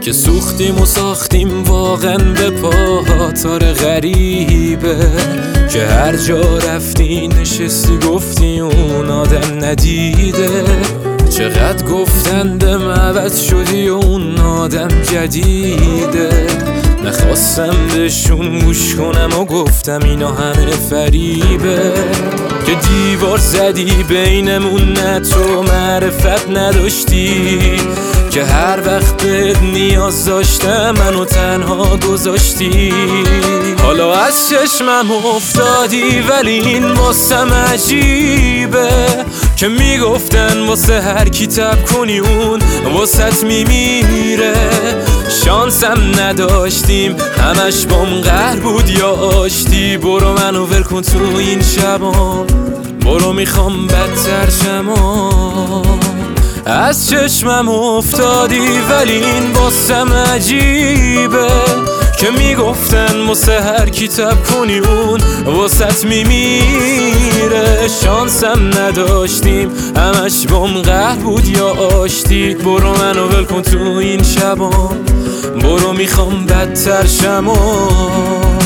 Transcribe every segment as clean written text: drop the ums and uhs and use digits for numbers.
که سوختیم و ساختیم واقعا به پاتار غریبه، که هر جا رفتی نشستی گفتی اون آدم ندیده. چقدر گفتندم عوض شدی و اون آدم جدیده. نخواستم بهشون گوش کنم و گفتم اینا همه فریبه، که دیوار زدی بینمون نه تو معرفت نداشتی، که هر وقت بهت نیاز داشتم منو تنها گذاشتی. حالا از چشمم افتادی ولی این واسم عجیبه، که میگفتن واسه هر کی تب کنی اون واسط میمیره. شانسم نداشتیم همش بام قهر بود یا آشتی. برو منو ول کن تو این شبام، برو میخوام بدتر شمام. از چشمم افتادی ولی این واسم عجیبه، که میگفتن واسه هر کی تب کنی اون واسط میمیره. شانسم نداشتیم همش بام قهر بود یا آشتی. برو منو ول کن تو این شبام، برو میخوام بدتر شمام.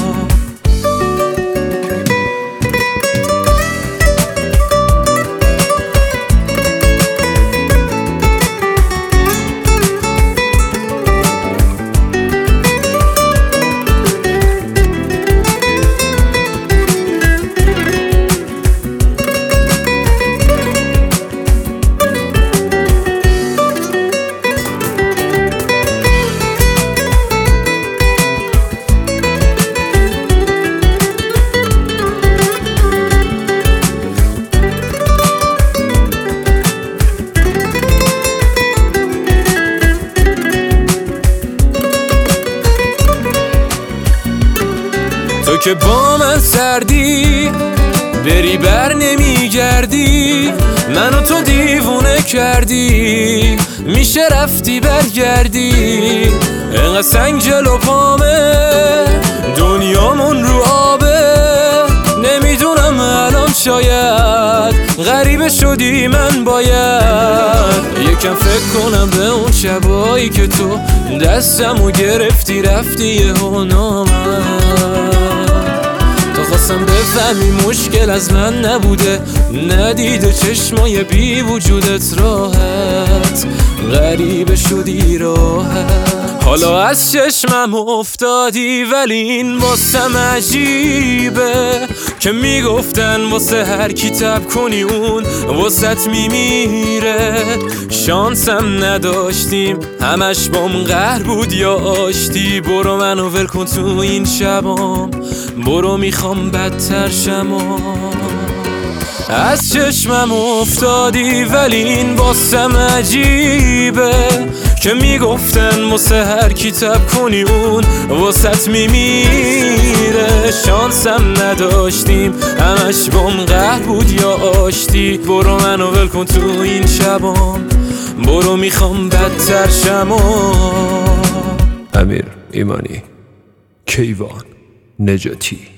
تو که با من سردی بری بر نمیگردی، منو تو دیوونه کردی، میشه رفتی برگردی. اینقدر سنگ جلو پامه دنیامون رو آبه، نمیدونم الان شاید غریبه شدی من باید یکم فکر کنم به اون شبایی که تو دستمو گرفتی رفتی یهو نامد. خواستم بفهمی مشکل از من نبوده، ندیده چشمای بی وجودت راحت غریبه شدی راحت. حالا از چشمم افتادی ولی این واسم عجیبه، که میگفتن واسه هر کی تب کنی اون واسط میمیره. شانسم نداشتیم همش بام قهر بود یا آشتی. برو منو ول کن تو این شبام، برو میخوام بدتر شمام. از چشمم افتادی ولی این واسم عجیبه، که میگفتن واسه هر کی تب کنی اون واسط میمیره. شانسم نداشتیم همش بام قهر بود یا آشتی. برو منو ول کن تو این شبام، برو میخوام بدتر شمام. امیر ایمانی، کیوان نجاتی.